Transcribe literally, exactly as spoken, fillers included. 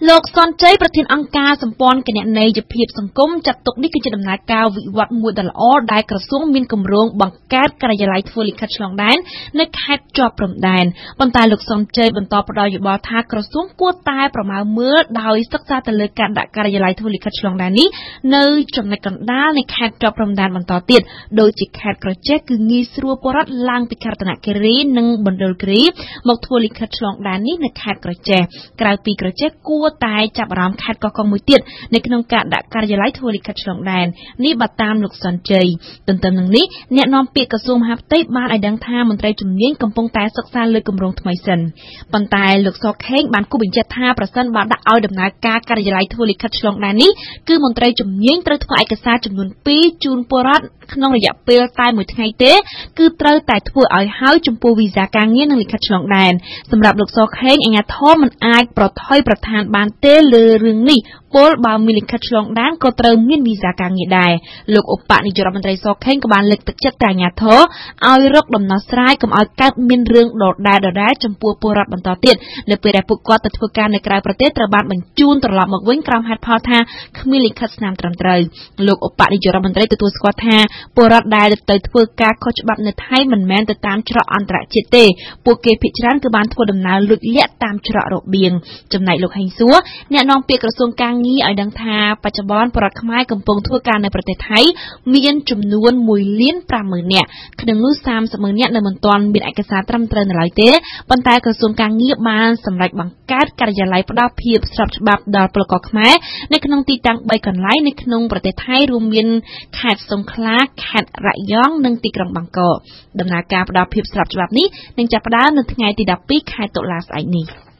លោកសនជ័យប្រធានអង្គការសម្ព័ន្ធគណនេយ្យភាពសង្គមចាត់ទុកនេះគឺជាដំណើរការវិវត្តមួយដ៏ល្អដែលក្រសួងមានគម្រោងបង្កើតការិយាល័យធ្វើលិខិតឆ្លងដែននៅខេត្តជាប់ព្រំដែនប៉ុន្តែលោកសនជ័យបន្តផ្ដល់យោបល់ថាក្រសួងគួរតែប្រមើលមើលដោយសិក្សាទៅលើការដាក់ការិយាល័យធ្វើលិខិតឆ្លងដែននេះនៅចំណុចកណ្ដាលនៃខេត្តជាប់ព្រំដែនបន្តទៀតដូចជាខេត្តក្រចេះគឺងាយស្រួលពលរដ្ឋឡើងពីខេត្តរតនគិរីនិងបណ្ឌុលគិរីមកធ្វើលិខិតឆ្លងដែននេះនៅខេត្តក្រចេះក្រៅពីក្រចេះគួរតែចាប់អារម្មណ៍ខេត្តកោះកុងមួយទៀតនៅក្នុងការដាក់ការិយាល័យធ្វើលិខិតឆ្លងដែននេះបើតាមលោកសនជ័យទន្ទឹមនឹងនេះអ្នកនាំពាក្យក្រសួងមហាផ្ទៃបានឲ្យដឹងថាមន្ត្រីជំនាញកំពុងតែសិក្សាលើគម្រោងថ្មីសិនប៉ុន្តែលោកសខេងបានគូបញ្ជាក់ថាប្រសិនបើដាក់ឲ្យដំណើរការការិយាល័យធ្វើលិខិតឆ្លងដែននេះគឺមន្ត្រីជំនាញត្រូវធ្វើឯកសារចំនួនពីរជូនពលរដ្ឋក្នុងរយៈពេលតែមួយថ្ងៃទេគឺត្រូវតែធ្វើឲ្យហើយចំពោះវីសាការងារនិងលិខិតឆ្លងដែនសម្រាប់លោកសខេងអាជ្ញាធរមិនអាចប្រថុយប្រឋានបានទេលើរឿងនេះពលបើមានលិខិតឆ្លងដែនក៏ត្រូវមានវីសាការងារដែរលោកឧបនាយករដ្ឋមន្ត្រីសខេងក៏បានលើកទឹកចិត្តទៅអាជ្ញាធរឲ្យរកដំណោះស្រាយកុំឲ្យកើតមានរឿងដដែលដដែលចំពោះពលរដ្ឋបន្តទៀតនៅពេលដែលពួកគាត់ទៅធ្វើការនៅក្រៅប្រទេសត្រូវបានបញ្ជូនត្រឡប់មកវិញក្រោមហេតុផលថាគ្មានលិខិតស្នាមត្រឹមត្រូវលោកឧបនាយករដ្ឋមន្ត្រីទទួលស្គាល់ថាពលរដ្ឋដែលទៅធ្វើការខុសច្បាប់នៅថៃមិនមែនទៅតាមច្រកអន្តរជាតិទេពួកគេភាគច្រើនគឺបានធ្វើដំណើរលួចលាក់តាមច្រករបៀងចំណែកលោកហេងសួរអ្នកនាំពាក្យក្រសួងការងារឲ្យដឹងថាបច្ចុប្បន្នពលរដ្ឋខ្មែរកំពុងធ្វើការនៅប្រទេសថៃមានចំនួនមួយលានប្រាំម៉ឺននាក់ក្នុងនោះសាមសិបម៉ឺននាក់នៅមិនទាន់មានឯកសារត្រឹមត្រូវនៅឡើយទេប៉ុន្តែក្រសួងការងារបានសម្រេចបង្កើតការិយាល័យផ្ដល់ភាពស្របច្បាប់ដល់ពលករខ្មែរនៅក្នុងទីតាំងបីកន្លែងនៅក្នុងប្រទេសថៃរួមមានខេត្តសង្ខឡាខេត្តរយองនិងទីក្រុងបាងកកដំណើរការផ្ដល់ភាពស្របច្បាប់នេះនឹងចាប់ផ្ដើមនៅថ្ងៃទីដប់ពីរខែតុលាស្អែកនេះ